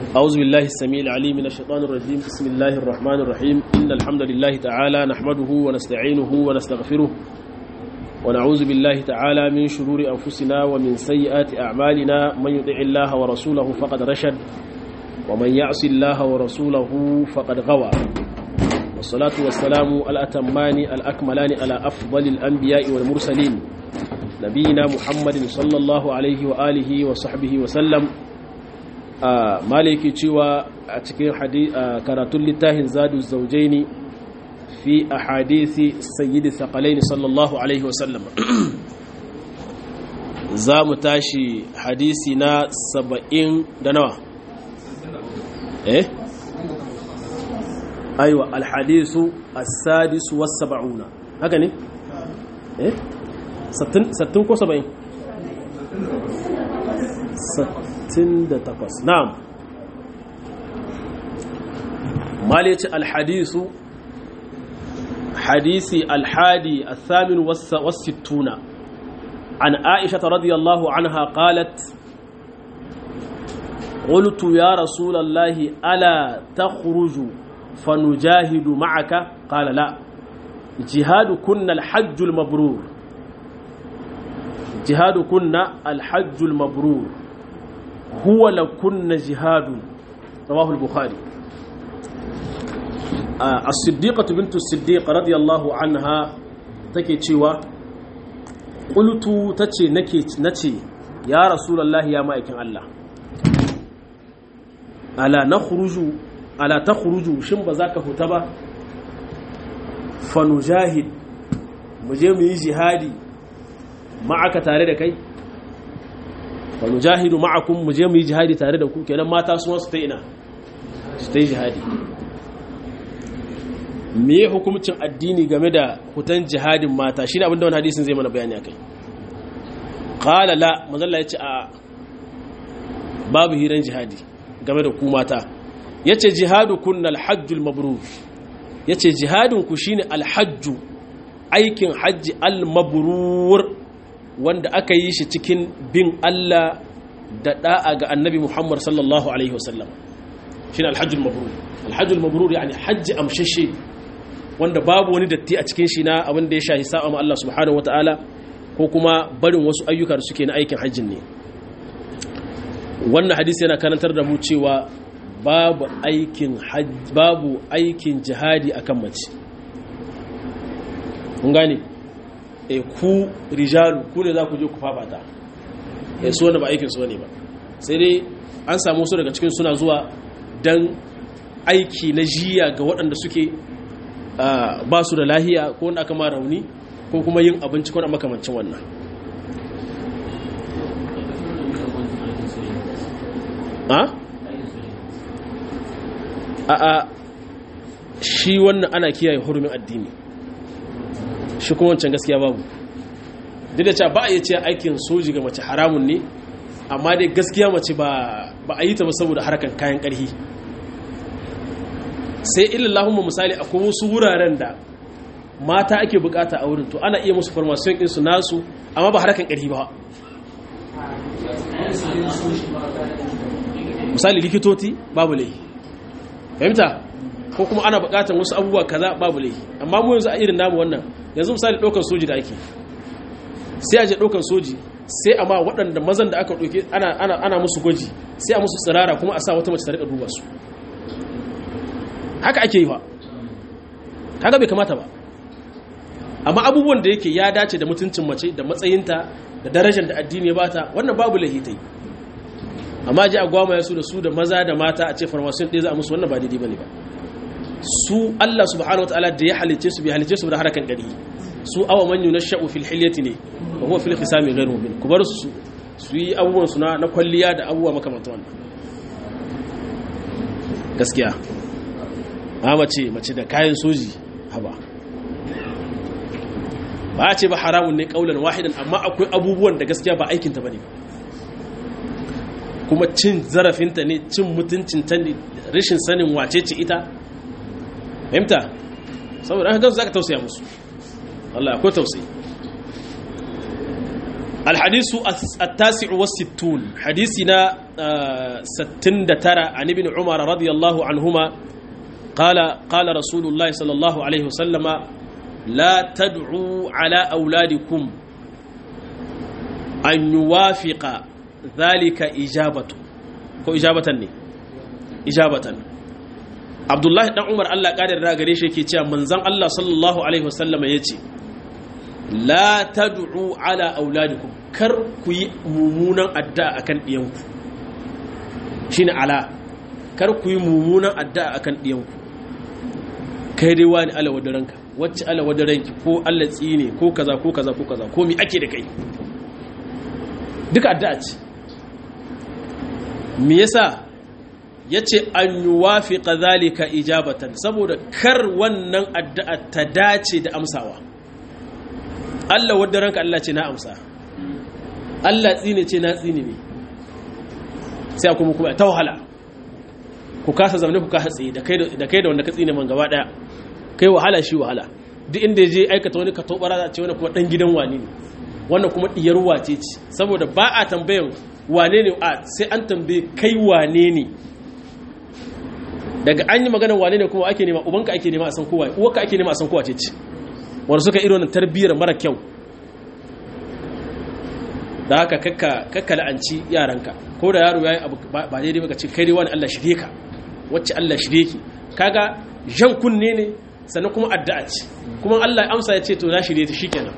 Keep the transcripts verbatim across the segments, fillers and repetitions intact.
أعوذ بالله السميع العليم من الشيطان الرجيم. بسم الله الرحمن الرحيم. إن الحمد لله تعالى نحمده ونستعينه ونستغفره ونعوذ بالله تعالى من شرور أنفسنا ومن سيئات أعمالنا. من يطع الله ورسوله فقد رشد ومن يعص الله ورسوله فقد غوى. والصلاة والسلام الأتمان الأكملان على أفضل الأنبياء والمرسلين نبينا محمد صلى الله عليه وآله وصحبه وسلم. maliki cewa a cikin karatun littafin zadu zaujaini fi ahadisi sayyidi thaqalaini sallallahu alaihi wasallam za mu tashi hadisi na saba'in da nawa eh aiwa alhadisu as-sadisu was-sab'una haka ne eh sattin ko saba'in takwas. Na'am. Malici alhadisu hadisi alhadi athamin wasittuna an Aisha radiyallahu anha qalat qultu ya rasulallahi ala takhruju fanujahidu ma'aka qala la jihadukunna alhajjul mabrur jihadukunna alhajjul mabrur huwa lakunna jihadun rawahu al-bukhari. as-siddiqatu bintu as-siddiq radiyallahu anha take cewa qultu tace nake nace ya rasulullahi ya ma'aikin Allah ala nakhruju ala takhruju shin ba zaka huta ba fanujahid muje mu yi jihadi ma'aka tare da kai wani jahidu ma'akun mu je mu yi jihadi tare da ku kenan mata su wasu ta ina su ta yi jihadi. Me ya hukumcin addini game da hutan jihadin mata shi ne abinda wani hadisin zai mana bayani a kai. Ƙala la mazalla ya ce a babu hiran jihadi game da ku mata ya ce jihadu kunna alhajjul mabrur ya ce jihadinku shi ne alhajju aikin hajji al-mabrur wanda aka yi shi cikin bin Allah da da'a ga annabi Muhammad sallallahu alaihi wasallam shine alhajjul mabrur. Alhajjul mabrur yani hajji amshashe wanda babu wani datti a cikin shi na abin da ya shahi sa'a ma Allah subhanahu wataala ko kuma barin wasu ayyuka da suke na aikin hajjin ne. Wannan hadisi yana karantar da mu cewa babu aikin babu aikin jihadi akan mace. Kun gane e ku rijalu ku ne za ku je ku fafata e su wanda ba aikin su ne ba sai dai an samu su daga cikin suna zuwa dan aiki na jiya ga waɗanda suke ba su da lahiya ko wanda aka ma rauni ko kuma yin abinci ko makamancin wannan. a a shi wannan ana kiyaye hurumin addini shi kuma wancan gaskiya babu duk da cewa ba a yi ce aikin soji ga mace haramun ne amma dai gaskiya mace ba a yi ta ba saboda harkar kayan ƙarfi sai illallahumma misali akwai wasu wuraren da mata ake bukata a wurin to ana iya musu formation ɗinsu nasu amma ba harkar ƙarfi ba. Misali likitoti babu laifi fahimta ko kuma ana bukatar wasu abubuwa kaza babu laifi amma mu yanzu a irin namu wannan yanzu misali ɗaukar soji da ake sai a je ɗaukar soji sai a ma waɗanda mazan da aka ɗauke ana musu gwaji sai a musu tsirara kuma a sa wata mace ta riƙa duba su haka ake yi ba haka bai kamata ba amma abubuwan da yake ya dace da mutuncin mace da matsayinta da darajar da addini ya bata wannan babu lahi ta yi amma ji a gwamaya su da su da maza da mata a ce farmasiyon ɗaya za a musu wannan ba daidai ba ne ba. Su Allah subhanahu wataala da ya halice su bai halice su da harakan gari su awa man yunashu fil hilyati ne wa huwa fil khisami ghayr mubin ku bar su su yi abubuwan su na kwalliya da abubuwa makamantan wannan gaskiya ba mace mace da kayan soji haba ba a ce ba haramun ne kaulan wahidan amma akwai abubuwan da gaskiya ba aikin ta bane kuma cin zarafinta ne cin mutuncinta ne rashin sanin wace ce ita fahimta saboda an gansu za ka tausaya musu Allah akwai tausayi. الحديث التاسع والستون حديثنا ستين ترى عن ابن عمر رضي الله عنهما قال قال رسول الله صلى الله عليه وسلم لا تدعوا على أولادكم أن يوافق ذلك إجابة كو إجابة ني إجابة عبد الله بن عمر الله قادر را gare shi yake cewa manzon Allah sallallahu alaihi wasallam yace la tad'u ala auladikum kar ku yi mumunan addu'a akan diyanku shine ala kar ku yi mumunan addu'a akan diyanku kai dai wani ala wadaranka wacce ala wadaranki ko Allah tsine ko kaza ko kaza ko kaza ko mi ake da kai duka addu'a ce me yasa yace an yuwafiqa zalika ijabatan saboda kar wannan addu'a ta dace da amsawa Allah wadda ranka Allah ce na amsa Allah tsine ce na tsine ne sai kuma kuma ta wahala ku kasa zamne ku kasa tsaye da kai da kai da wanda ka tsine man gaba daya kai wahala shi wahala duk inda je aikata wani ka tobara za ce wani kuma dan gidan wani ne wannan kuma diyar wace ce saboda ba a tambayan wane ne a sai an tambaye kai wane ne daga an yi maganar wane ne kuma ake nema ubanka ake nema a san kowa uwarka ake nema a san kowa ce ce wanda suka irin wannan tarbiyyar mara kyau da haka kakka kakka la'anci yaranka ko da yaro yayi abu ba daidai ba ka ce kai dai wani Allah shirye ka wacce Allah shirye ki kaga jan kunne ne sannan kuma addu'a ce kuma Allah ya amsa ya ce to na shirye ta shikenan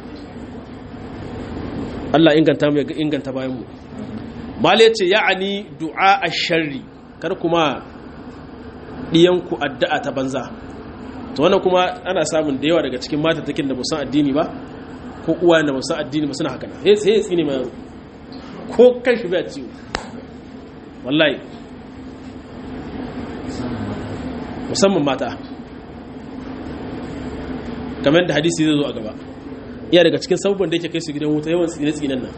Allah inganta mu ya inganta bayan mu mallai ce ya'ani du'a ash-sharri kar kuma diyanku addu'a ta banza to wannan kuma ana samun da yawa daga cikin matattakin da ba san addini ba ko uwa da ba san addini ba suna haka na sai sai tsine mai ko kan shi ba ciwo wallahi musamman mata kamar da hadisi zai zo a gaba iya daga cikin sabon da yake kai su gidan wuta yawan tsine tsinen nan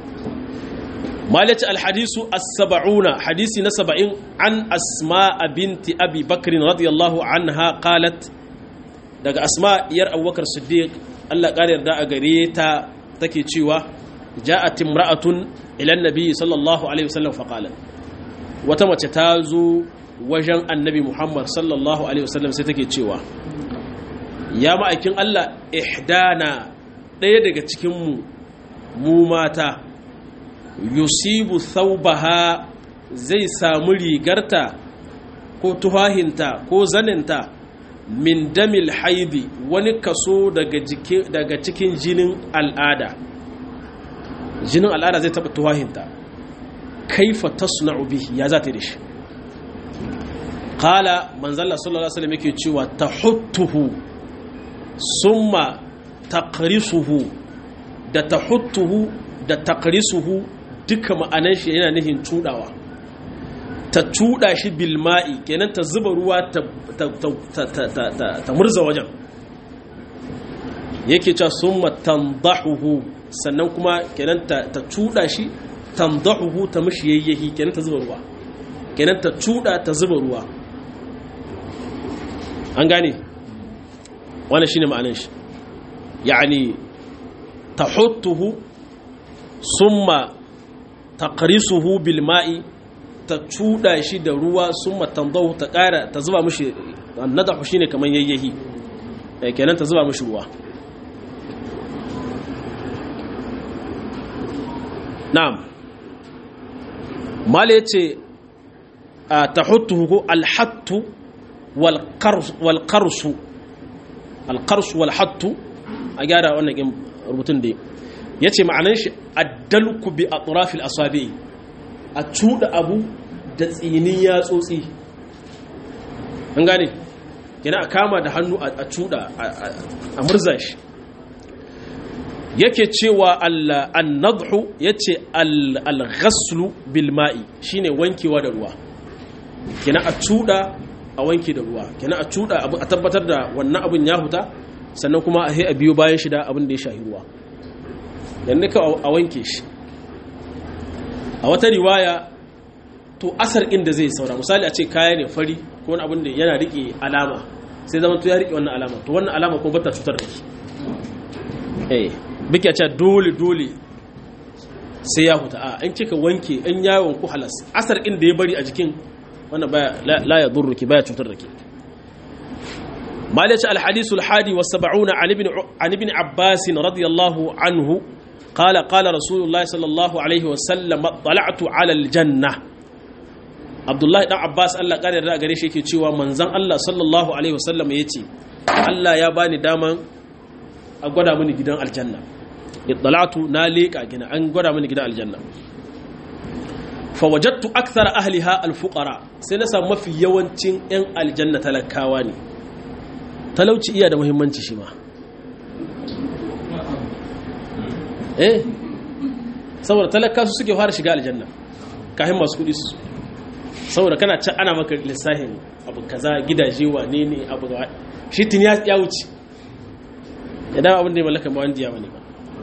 مالك الحديث السبعون حديث نسبعين عن أسماء بنت أبي بكر رضي الله عنها قالت دق أسماء ير أبو بكر الصديق الله قال يرداء قريتا تكي تشيوة جاءت امرأة إلى النبي صلى الله عليه وسلم فقالت وتم تتازو وجن النبي محمد صلى الله عليه وسلم ستكي تشيوة يا مأكين الله إحدانا ديدك تكيمو موماتا yusibu thawbaha zai samu rigarta ko tuhahinta ko zaninta min damil haidi wani kaso daga daga cikin jinin al'ada jinin al'ada zai taba tuhahinta kaifa tasna'u bihi ya zata da shi qala manzalla sallallahu alaihi wasallam yake cewa tahuttuhu summa taqrisuhu da tahuttuhu da taqrisuhu duka ma'anan shi yana nufin cudawa ta cuda shi bilma'i kenan ta zuba ruwa ta ta murza wajen yake cewa summa tandahuhu sannan kuma kenan ta cuda shi tandahuhu ta mishi yayyahi kenan ta zuba ruwa kenan ta cuda ta zuba ruwa an gane wannan shine ma'anan shi yani tahuttuhu summa taqrisuhu bil ma'i ta cuda shi da ruwa summa tandahu ta ƙara ta zuba mishi annadahu shine kaman yayyahi kenan ta zuba mishi ruwa na'am mala yace tahuttuhu al-hattu wal qars wal qarsu al qarsu wal hattu a gyara wannan rubutun da ya ce ma'anan shi addalku bi a turafil asabi a cuɗa abu da tsinin yatsotsi an gane yana a kama da hannu a cuɗa a murza shi yake cewa annadhu ya ce al-ghaslu bil ma'i shine wankewa da ruwa kina a cuɗa a wanke da ruwa kina a cuɗa a tabbatar da wannan abin ya huta sannan kuma a biyo bayan shi da abin da ya shahi ruwa yanzu ka a wanke shi a wata riwaya to asar inda zai saura misali a ce kaya ne fari ko wani abin da yana riƙe alama sai zama to ya riƙe wannan alama to wannan alama kuma bata cutar da shi eh biki a ce dole dole sai ya huta a in kika wanke in yawon ku halas asar in da ya bari a jikin wannan baya la ya durruki baya cutar da ke malaci alhadisul hadi wa sab'una an ibn an ibn abbas radiyallahu anhu qala qala rasulullahi sallallahu alaihi wa sallam tala'tu ala aljanna abdullahi dan abbas Allah kare da gare shi yake cewa manzon Allah sallallahu alaihi wa sallam yace Allah ya bani daman a gwada mini gidan aljanna ittalatu na leka gina an gwada mini gidan aljanna fa wajadtu akthara ahliha alfuqara sai na samu mafi yawancin yan aljanna talakawa ne talauci iya da muhimmanci shi ma eh saboda talakawa su suke fara shiga aljanna kafin masu kudi su saboda kana can ana maka lissahin abu kaza gidaje wane ne abu ga shi tun ya wuce idan abin da ya mallaka ma wanda ya bane ba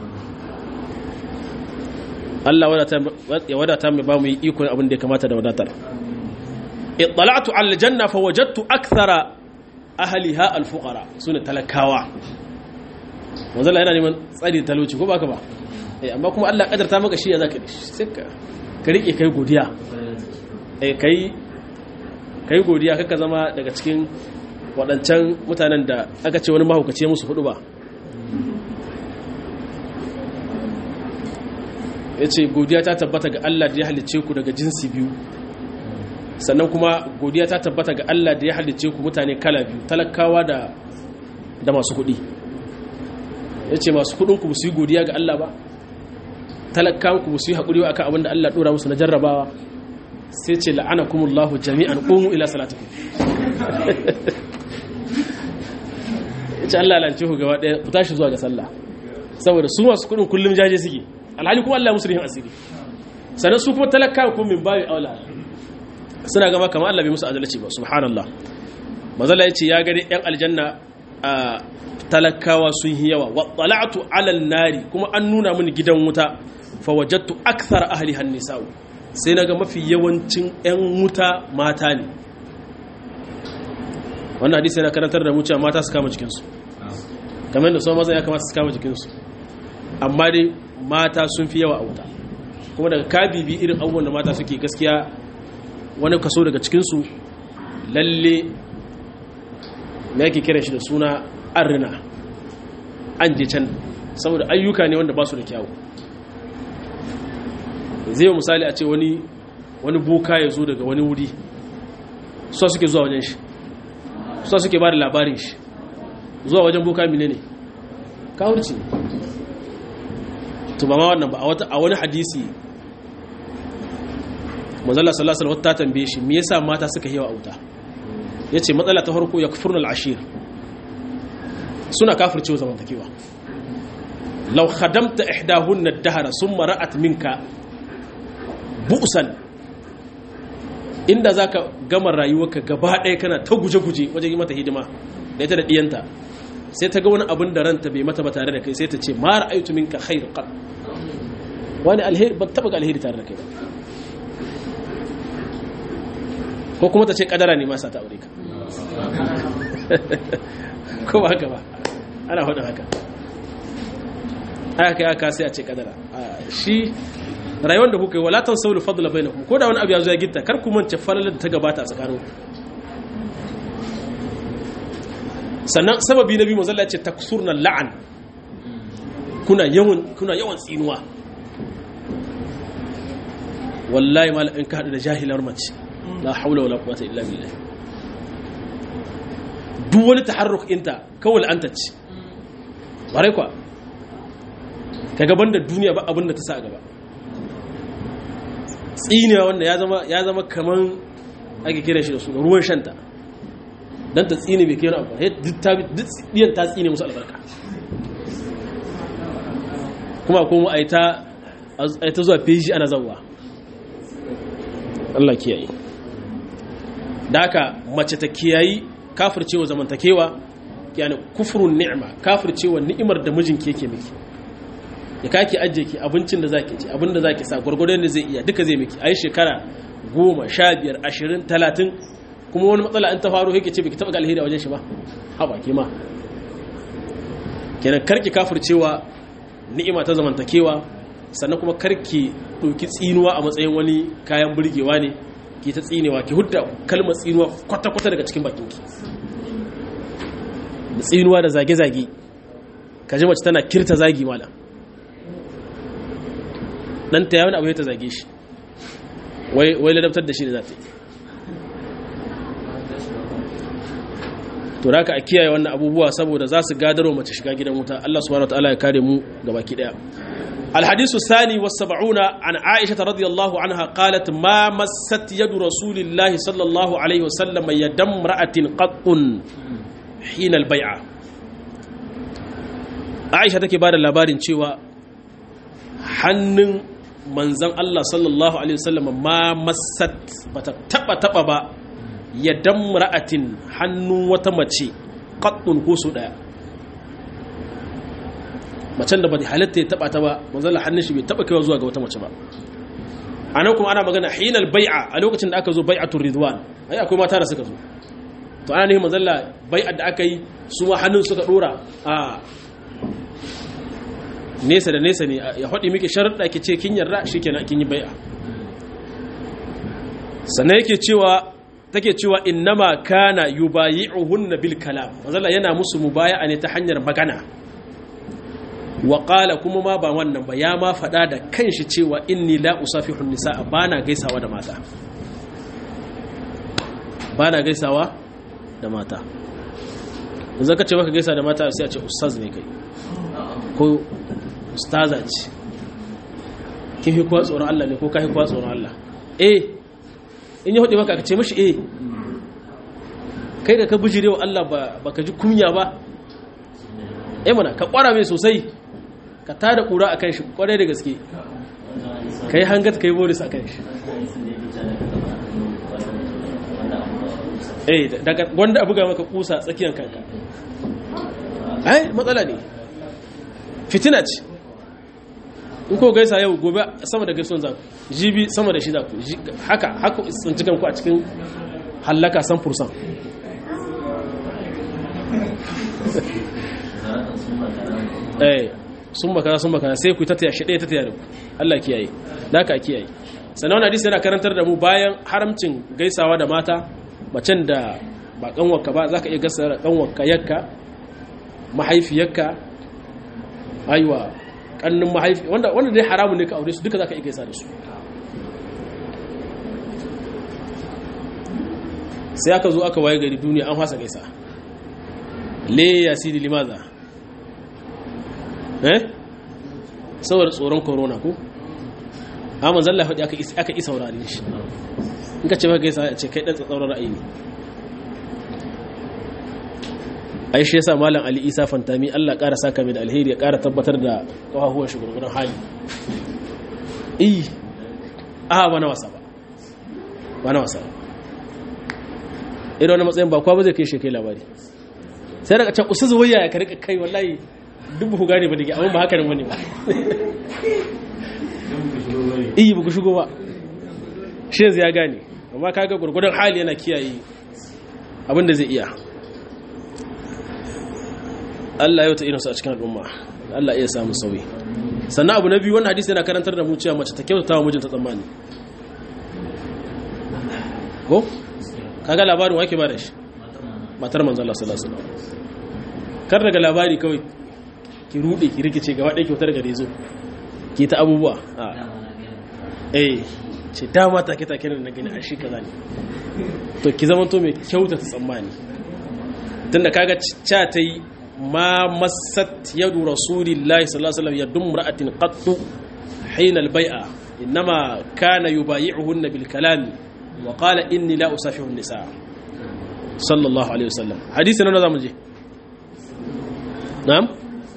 Allah ya wadata mai ba mu yi ikon abin da ya kamata da wadatar ittala'tu aljanna fa wajadtu akthara ahliha alfuqara sune talakawa manzo yana neman tsari talauci ko baka ba eh amma kuma Allah kadarta maka shi ya zaka sai ka ka rike kai godiya eh kai kai godiya kaka zama daga cikin wadancan mutanen da aka ce wani mahaukaci musu hudu ba ya ce godiya ta tabbata ga Allah da ya halicce ku daga jinsi biyu sannan kuma godiya ta tabbata ga Allah da ya halicce ku mutane kala biyu talakawa da da masu kuɗi ya ce masu kuɗinku ba su yi godiya ga Allah ba talakawanku ba su yi haƙuri akan abin da Allah ɗora musu na jarrabawa sai ce la'anakumullahu jami'an qumu ila salatikum ya ce Allah lance ku gaba ɗaya ku tashi zuwa ga sallah saboda su masu kuɗin kullum jaje suke alhali kuma Allah musu rihin asiri sannan su kuma talakawa kuma min bayi aula suna gama kamar Allah bai musu adalci ba subhanallah mazalla yace ya gani yan aljanna a talakawa sun yi yawa wa tala'tu ala nari kuma an nuna mini gidan wuta fa wajadtu akthara ahli an-nisa'u sai naga mafi yawancin yan wuta mata ne wannan hadisi yana karantar da mu cewa mata su kama jikin su kamar da su maza ya kamata su kama jikin su amma dai mata sun fi yawa a wuta kuma daga kabibi irin abubuwan da mata suke gaskiya wani kaso daga cikinsu lalle na yake kira shi da suna arina an je can saboda ayyuka ne wanda ba su da kyawu zai yi misali a ce wani wani boka ya zo daga wani wuri su suke zuwa wajen shi su suke ba da labarin shi zuwa wajen boka mine ne kawurci ne to ba ma wannan ba a wani hadisi manzala sallallahu alaihi wasallam ta tambaye shi me yasa mata suka yawa a wuta yace matsala ta farko yakfurna al-ashir suna kafircewa zamantakewa law khadamta ihdahunna ad-dahra thumma ra'at minka bu'san inda zaka gama rayuwarka gaba ɗaya kana ta guje-guje wajen yi mata hidima da ita da diyanta sai ta ga wani abin da ranta bai mata ba tare da kai sai ta ce ma ra'aytu minka khayr qad wani alheri ba taba ga alheri tare da kai ba ko kuma ta ce kadara ne ma sa ta aure ka ko ba haka ba ana faɗin haka aka kai aka sai a ce kadara shi rayuwar da kuka yi wala tansawul fadla bainakum ko da wani abu ya zo ya gitta kar ku mance falalar da ta gabata a tsakaninku sannan sababi na biyu mazalla ce taksurna la'an kuna yawan kuna yawan tsinuwa wallahi mal in ka hadu da jahilar mace la haula wala quwwata illa billah duk wani taharruk inta kawai anta ce bare kwa kaga banda duniya ba abin da ta sa gaba tsinewa wanda ya zama ya zama kaman ake kira shi da su ruwan shanta dan ta tsine bai kira abu duk diyan ta tsine musu albarka kuma kuma ai ta ai ta zuwa feji ana zawwa Allah kiyaye da haka mace ta kiyayi kafircewa zamantakewa yani kufrun ni'ma kafircewa ni'imar da mijinki yake miki ya kake ajiye ki abincin da zaki ci abin da zaki sa gurgurdan da zai iya duka zai miki ai shekara goma sha biyar ashirin talatin kuma wani matsala an ta faru yake ce biki taba ga alheri a wajen shi ba haba ke ma kenan karki kafircewa ni'ima ta zamantakewa sannan kuma karki ɗauki tsinuwa a matsayin wani kayan burgewa ne ki ta tsinewa ki hudda kalmar tsinuwa kwata-kwata daga cikin bakinki da tsinuwa da zage-zage ka ji mace tana kirta zagi mala dan ta yawon abu ya ta zage shi wai ladabtar da shi da za ta yi to raka a kiyaye wannan abubuwa saboda za su gadarwa mace shiga gidan wuta Allah subhanahu wataala ya kare mu gabaki daya الحديث الثاني والسبعون عن عائشة رضي الله عنها قالت ما مست يد رسول الله صلى الله عليه وسلم يد امرأة قط حين البيعة عائشة take bada labarin cewa hannun manzon Allah sallallahu alaihi wasallam ma massat bata taba taba ba yadam ra'atin hannun wata mace qattun ko su daya macen da ba halatta ya taba ta ba manzon hannun shi bai taba kaiwa zuwa ga wata mace ba anan kuma ana magana hinal bai'a a lokacin da aka zo bai'atul ridwan ai akwai mata da suka zo to ana ne manzon bai'ar da aka yi su ma hannun suka dora a nesa da nesa ne ya haɗi miki sharuɗa ke ce kin yarda shikenan kin yi bai'a sannan yake cewa take cewa innama kana yubayi'uhunna bil kalam manzon yana musu mubaya'a ne ta hanyar magana wa qala kuma ma ba wannan ba ya ma faɗa da kanshi cewa inni la usafihu nisaa bana gaisawa da mata bana gaisawa da mata yanzu ka ce baka gaisa da mata sai a ce ustaz ne kai ko ustaza ce kin fi kuwa tsoron Allah ne ko ka fi kuwa tsoron Allah eh in ya hudu maka ka ce mashi eh kai da ka bijirewa Allah ba ka ji kunya ba eh mana ka kwara mai sosai ka tada kura a kan shi kwarai da gaske ka yi hangat ka yi boris a kan shi eh daga wanda abu ga maka kusa tsakiyar kanka ai matsala ne fitina ce in ko gaisa yau gobe sama da gaison zaku jibi sama da shi zaku haka haka tsinci kanku a cikin hallaka san fursan eh sun makara sun makara sai ku tattaya shi ɗaya tattaya da ku Allah kiyaye da ka kiyaye sannan wani hadisi yana karantar da mu bayan haramcin gaisawa da mata macen da ba kanwarka ba za ka iya gasa da kanwarka yakka mahaifiyarka aiwa kannin mahaifi wanda wanda dai haramun ne ka aure su duka za ka iya gaisa da su sai aka zo aka waye gari duniya an fasa gaisa le ya sidi limaza eh saboda tsoron corona ko amma zalla faɗi aka isa aka isa saurare shi in ka ce ba gaisa a ce kai dan tsatsauran ra'ayi ne ai shi yasa malam Ali Isa Fantami Allah ƙara saka mai da alheri ya ƙara tabbatar da kafafuwan shi gurgurun hali eh a ba na wasa ba ba na wasa irin wani matsayin ba kwa ba zai kai shi kai labari sai daga can usu zuwaya ya karika kai wallahi duk ku gane ba dake amma ba haka nan bane ba eh ba ku shigo ba shi yanzu ya gane amma kaga gurgurun hali yana kiyaye abin da zai iya Allah yau ta irinsu a cikin al'umma Allah iya samu sauyi sannan abu na biyu wannan hadisi yana karantar da mu cewa mace ta kyautata wa mijinta tsammani ko kaga labarin wake ba da shi matar manzo Allah sallallahu alaihi wasallam kar daga labari kawai ki rude ki rikice gaba ɗaya kyautar ga rezo ki ta abubuwa eh ce dama take take ne na gani a shi kaza ne to ki zama to mai kyautata tsammani tunda kaga cha ta yi ما مست يد رسول الله صلى الله عليه وسلم يد امرأة قط حين البيعة إنما كان يبايعهن بالكلام وقال إني لا أصافح النساء صلى الله عليه وسلم حديثنا نظام جي نعم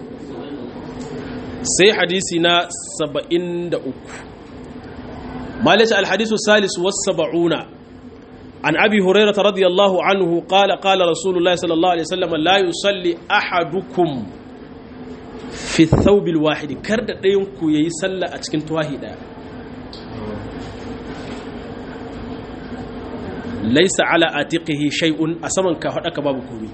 سي حديثنا سبعين دعوك ما ليس الحديث الثالث والسبعون عن أبي هريرة رضي الله عنه قال قال رسول الله صلى الله عليه وسلم لا يصلي أحدكم في الثوب الواحد كرد دينكو يسلى أتكن تواهدا ليس على آتقه شيء أسمن كهدك باب كومي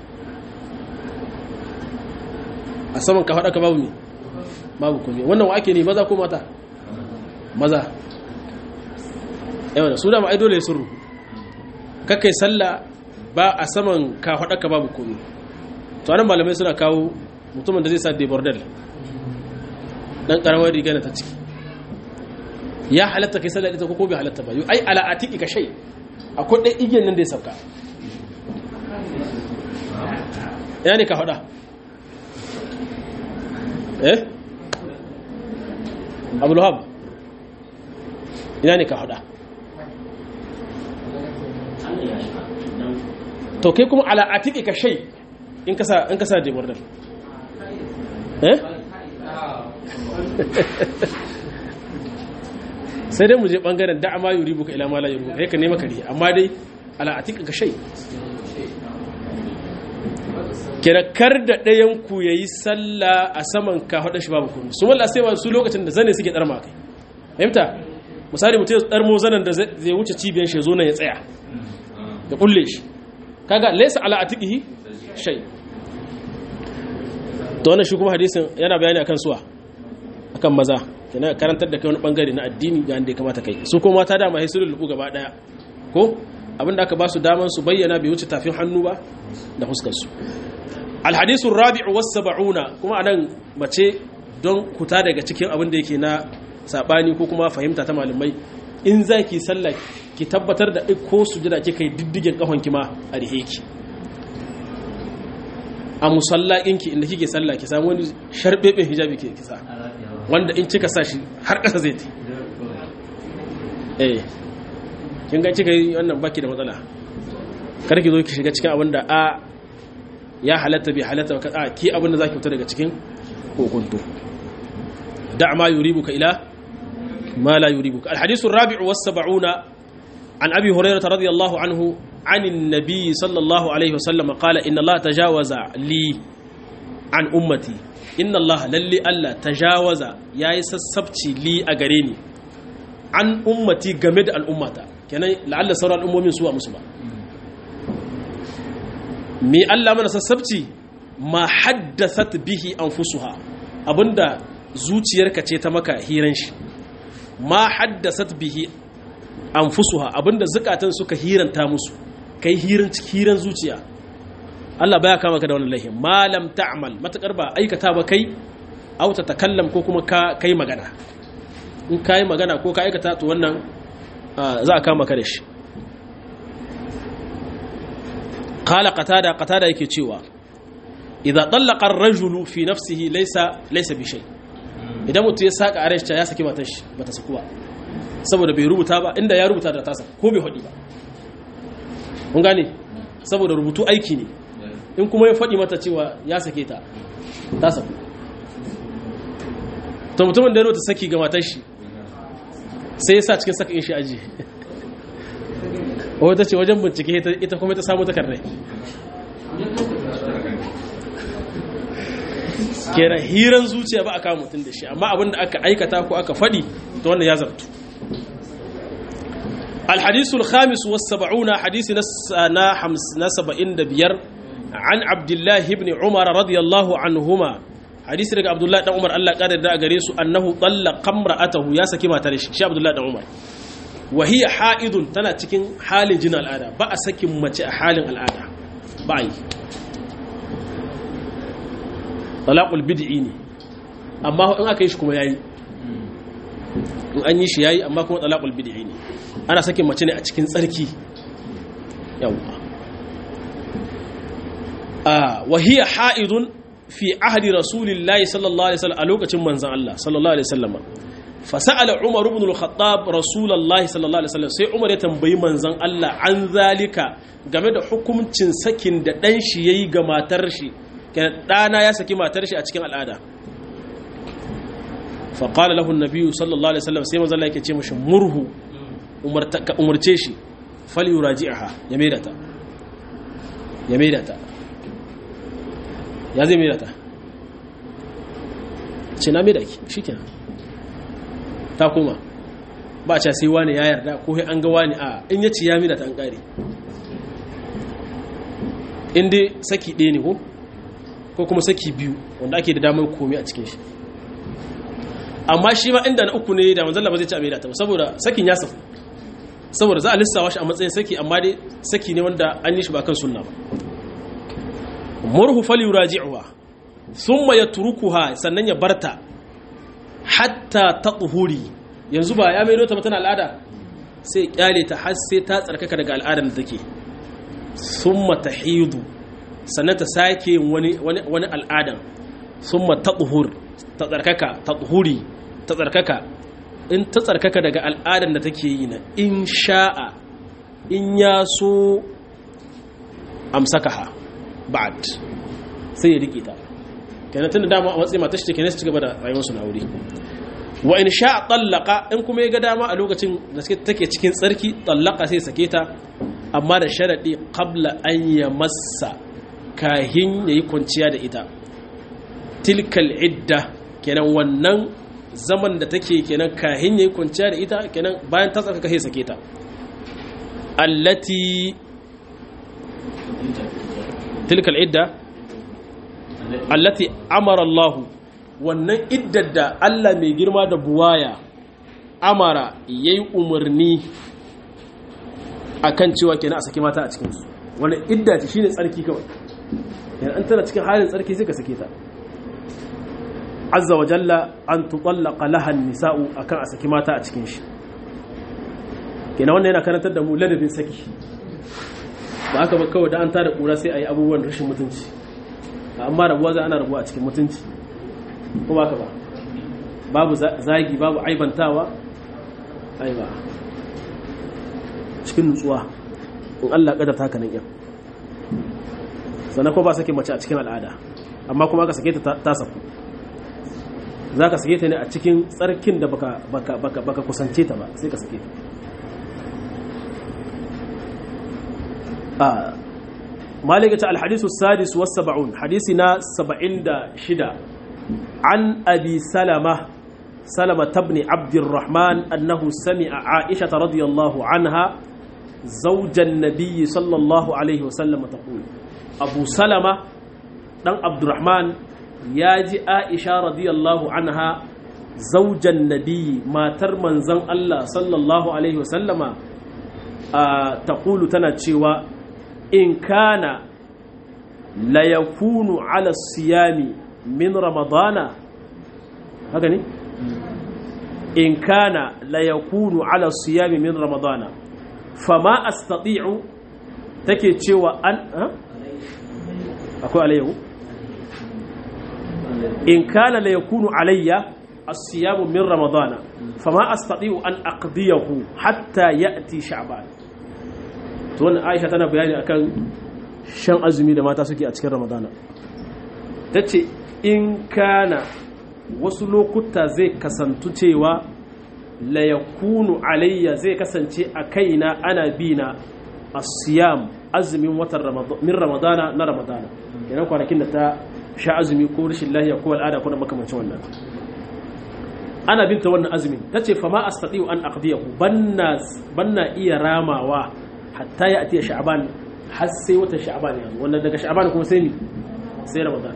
أسمن كهدك باب مي باب كومي وانا واكني ماذا كوماتا maza yawan su da ma ai dole sun ruku kakai sallah ba a saman ka haɗaka babu komi to anan malamai suna kawo mutumin da zai sa debordel dan karamar riga na ta ciki ya halatta kai sallah ita ko bai halatta ba ai ala atiki ka shay akwai dai igiyan nan da ya sauka ya ne ka haɗa eh abulhab ina ne ka haɗa to kai kuma ala atiki ka shay in kasa in kasa da murdal eh sai dai mu je bangaren da'a ma yuribuka ila ma la yuribuka kai ka nema kare amma dai ala atiki ka shay kira kar da ɗayan ku yayi sallah a saman ka hada shi babu komai su wallahi sai su lokacin da zane suke darma kai fahimta misali mutum ya darmo zanan da zai wuce cibiyar shi zo nan ya tsaya ya kulle shi kaga laysa ala atiqihi shay to wannan shi kuma hadisin yana bayani akan suwa akan maza kenan karantar da kai wani bangare na addini ga inda ya kamata kai su kuma mata da mai sulul lubu gaba daya ko abinda aka ba su daman su bayyana bai wuce tafin hannu ba da fuskar su alhadisu rabi'u was sab'una kuma anan mace don kuta daga cikin abin da yake na sabani ko kuma fahimta ta malamai in zaki sallah ki tabbatar da ko sujada kika yi diddigen kahon ki ma a riheki a musalla inki inda kike sallah ki samu wani sharbebe hijabi ke kisa wanda in kika sa shi har kasa zai ti eh kin ga kika yi wannan baki da matsala kar ki zo ki shiga cikin abin da a ya halatta bi halatta ka a ki abin da zaki fita daga cikin kokonto da' ma yuribuka ila ma la yuribuka alhadith ar-rabi'u was-sab'una an abi hurairah radiyallahu anhu عن النبي صلى الله عليه وسلم قال إن الله تجاوز لي عن أمتي إن الله للي ألا تجاوز يا يسسبتي لي أغريني عن أمتي جمد الأمة كان لعل سورة الأمة من سوء مسلمة مي ألا من سسبتي ما حدثت به أنفسها أبندا زوتيرك تيتمك هيرنش ما حدثت به أنفسها أبندا زكاة سك هيرن تامسو kai hirin hirin zuciya Allah baya kama ka da wannan laihin malam ta'mal matakar ba aikata ba kai au ta takallam ko kuma ka kai magana in kai magana ko ka aikata to wannan za a kama ka da shi qala qatada qatada yake cewa idza talaqa ar-rajulu fi nafsihi laysa laysa bi shay idan mutum ya saka arashta ya saki matar shi bata saku ba saboda bai rubuta ba inda ya rubuta da tasa ko bai hadi ba mun gane saboda rubutu aiki ne in kuma ya faɗi mata cewa ya sake ta ta saku to mutumin da ya rota saki ga matar shi sai ya sa cikin sakin shi aji wata ce wajen bincike ita kuma ta samu takardai kera hiran zuciya ba a kawo mutum da shi amma abinda aka aikata ko aka faɗi to wannan ya zartu الحديث الخامس والسبعون حديث نسنا حمس نسب إن دبير عن عبد الله بن عمر رضي الله عنهما حديث رجع عبد الله بن عمر الله قال دا غريس أنه طلق امرأته يا سكي ما تريش شي عبد الله بن عمر وهي حائض تنا cikin halin jin al'ada ba a sakin mace a halin al'ada ba yi talaqul bid'i ne amma in aka yi shi kuma yayi in an yi shi yayi amma kuma talaqul bid'i ne ana sakin mace ne a cikin tsarki yawa ah wa hiya ha'idun fi ahdi rasulillahi sallallahu alaihi wasallam a lokacin manzon Allah sallallahu alaihi wasallam fa sa'ala umar ibn al-khattab rasulullahi sallallahu alaihi wasallam sai umar ya tambayi manzon Allah an zalika game da hukuncin sakin da dan shi yayi ga matar shi kenan dana ya saki matar shi a cikin al'ada fa qala lahu an-nabi sallallahu alaihi wasallam sai manzon Allah yake ce mishi murhu umarce shi fali yuraji'aha ya maida ta ya maida ta ya zai maida ta ce na maida ki shikenan ta koma ba a ce sai wani ya yarda ko sai an ga wani a in yace ya maida ta an kare in dai saki ɗaya ne ko ko kuma saki biyu wanda ake da damar komai a cikin shi amma shi ma inda na uku ne da manzon Allah ba zai ci a maida ta ba saboda sakin ya safu saboda za a lissawa shi a matsayin saki amma dai saki ne wanda an yi shi ba kan sunna ba murhu falyuraji'uha thumma yatrukuha sannan ya barta hatta tatuhuri yanzu ba ya maido ta ba tana al'ada sai kyale ta har sai ta tsarkaka daga al'adar da take thumma tahidu sannan ta sake wani wani wani al'adan thumma tatuhur ta tsarkaka tatuhuri ta tsarkaka in ta tsarkaka daga al'adar da take yi na in sha'a in ya so amsakaha ba'd sai ya rike ta kenan tunda dama a matsayin mata shi take ne su cigaba da rayuwar su na wuri wa in sha'a tallaqa in kuma ya ga dama a lokacin da take cikin tsarki tallaqa sai sake ta amma da sharadi qabla an yamassa kahin yayi kwanciya da ita tilkal idda kenan wannan zaman da take kenan kahin yayi kwanciya da ita kenan bayan ta tsarkaka sai sake ta allati tilkal idda allati amara Allah wannan iddar da Allah mai girma da buwaya amara yayi umarni akan cewa kenan a saki mata a cikin su wannan idda ce shine tsarki kawai yana an tana cikin halin tsarki sai ka sake ta azza wa jalla an tutallaqa laha nisa'u akan a saki mata a cikin shi kenan wannan yana karantar da mu ladabin saki ba haka ba kawai da an tada kura sai ayi abubuwan rashin mutunci amma rabuwa za ana rabuwa a cikin mutunci ko ba ka ba babu zagi babu aibantawa aiba cikin nutsuwa in Allah kadarta haka nan yan sannan ko ba sake mace a cikin al'ada amma kuma ka sake ta ta saku za ka sake ta ne a cikin tsarkin da baka baka baka baka kusance ta ba sai ka sake ta a مالك الحديث السادس والسبعون حديثنا سبعين دا شدا عن أبي سلمة سلمة بن عبد الرحمن أنه سمع عائشة رضي الله عنها زوج النبي صلى الله عليه وسلم تقول أبو سلمة دان عبد الرحمن ياجي عائشة رضي الله عنها زوج النبي ما ترمن زن الله صلى الله عليه وسلم آه تقول تنتشيوا in kana la yakunu ala siyami min ramadana haka ne in kana la yakunu ala siyami min ramadana fama astati'u take cewa an akwai alayyahu in kana la yakunu alayya as-siyamu min ramadana fama astati'u an aqdiyahu hatta ya'ti sha'ban to wannan Aisha tana bayani akan shan azumi da mata suke a cikin Ramadana tace in kana wasu lokuta zai kasantu cewa la yakunu alayya zai kasance a kaina ana bina as-siyam azumin watan Ramadan min Ramadana na Ramadana yana kwanakin da ta sha azumi ko rashin lafiya ko al'ada ko makamancin wannan ana binta wannan azumin tace fa ma astati'u an aqdiyahu banna banna iya ramawa hatta ya atiya sha'ban har sai wata sha'ban yanzu wannan daga sha'ban kuma sai mi sai ramadan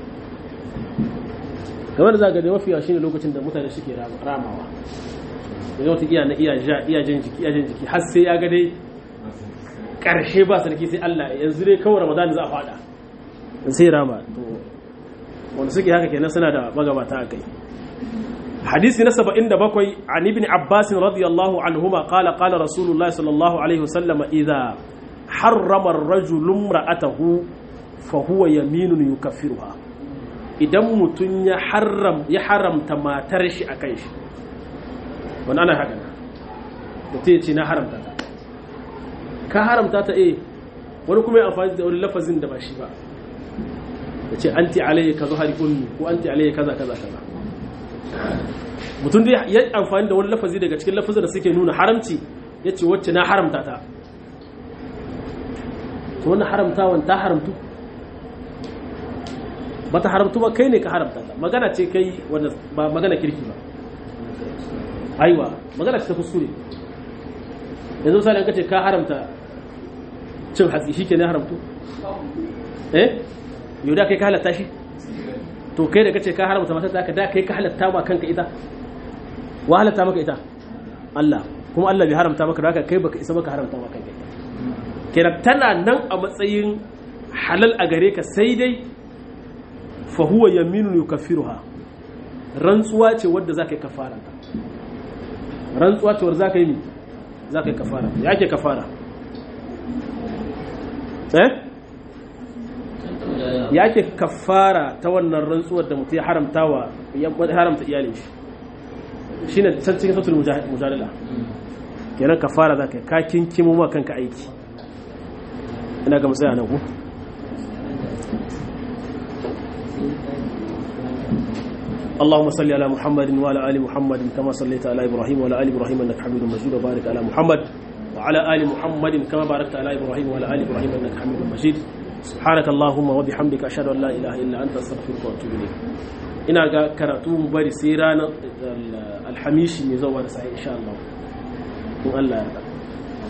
kamar da zaka ga mafiya shine lokacin da mutane suke ramawa yanzu wata iya na iya ja iya jin jiki iya jin jiki har sai ya ga dai karshe ba sarki sai Allah yanzu dai kawai ramadan za a fada sai rama to wanda suke haka kenan suna da magabata akai حديث نسبة إن بكوي عن ابن عباس رضي الله عنهما قال قال رسول الله صلى الله عليه وسلم إذا حرم الرجل امرأته فهو يمين يكفرها إذا متن يحرم يحرم تما ترشي أكيش وأنا أنا هكذا متيتي نحرم تاتا كحرم تاتا إيه ولكم يأفعل دول لفظين دباشي با أنت علي كظهر أمي وأنت علي كذا كذا كذا mutum da ya amfani da wani lafazi daga cikin lafazin da suke nuna haramci ya ce wacce na haramta ta to wannan haramtawan ta haramtu ba ta haramtu ba kai ne ka haramta ta magana ce kai wanda ba magana kirki ba aiwa magana ce ta kuskure yanzu misali an kace ka haramta cin hatsi shi ke ne haramtu eh yau da kai ka halatta shi to kai da kace ka haramta mata ta ka da kai ka halatta ba kanka ita wa halatta maka ita Allah kuma Allah bai haramta maka da haka kai baka isa baka haramta maka ita kenan tana nan a matsayin halal a gare ka sai dai fa huwa yaminun yukaffiruha rantsuwa ce wadda zaka yi kafara rantsuwa ce wadda zaka yi mi zaka yi kafara yake kafara eh yake kafara ta wannan rantsuwar da mutum ya haramtawa ya haramta iyalin shi shine cikin sautul mujadala kenan kafara zaka ka kinkimo ma kanka aiki ina ga musaya nan ku اللهم صل على محمد وعلى ال محمد كما صليت على ابراهيم وعلى ال ابراهيم انك حميد مجيد وبارك على محمد وعلى ال محمد كما باركت على ابراهيم وعلى ال ابراهيم انك حميد مجيد سبحانك اللهم وبحمدك اشهد ان لا اله الا انت استغفرك واتوب اليك ina ga karatu mu bari sai ranar alhamishi mai zuwa da sai insha Allah in Allah ya